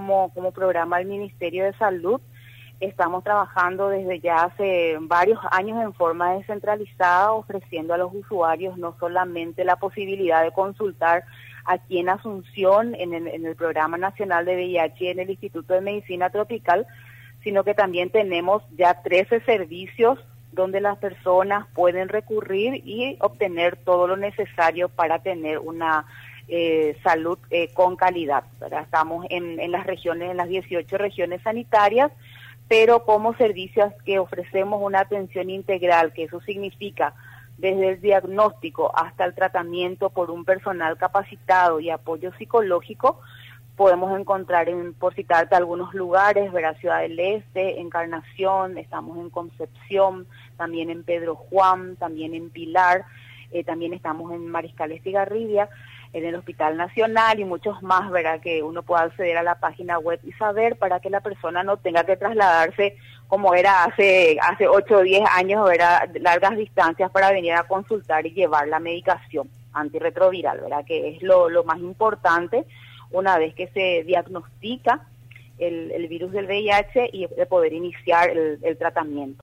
como programa del Ministerio de Salud, estamos trabajando desde ya hace varios años en forma descentralizada, ofreciendo a los usuarios no solamente la posibilidad de consultar aquí en Asunción, en el Programa Nacional de VIH y en el Instituto de Medicina Tropical, sino que también tenemos ya 13 servicios donde las personas pueden recurrir y obtener todo lo necesario para tener una salud con calidad, ¿verdad? Estamos en las regiones, en las 18 regiones sanitarias, pero como servicios que ofrecemos una atención integral, que eso significa desde el diagnóstico hasta el tratamiento por un personal capacitado y apoyo psicológico. Podemos encontrar, por citarte algunos lugares, ¿verdad? Ciudad del Este, Encarnación, estamos en Concepción, también en Pedro Juan, también en Pilar, también estamos en Mariscal Estigarribia, en el Hospital Nacional y muchos más, ¿verdad? Que uno pueda acceder a la página web y saber para que la persona no tenga que trasladarse como era hace 8 o 10 años, ¿verdad? Largas distancias para venir a consultar y llevar la medicación antirretroviral, ¿verdad? Que es lo más importante una vez que se diagnostica el virus del VIH y de poder iniciar el tratamiento.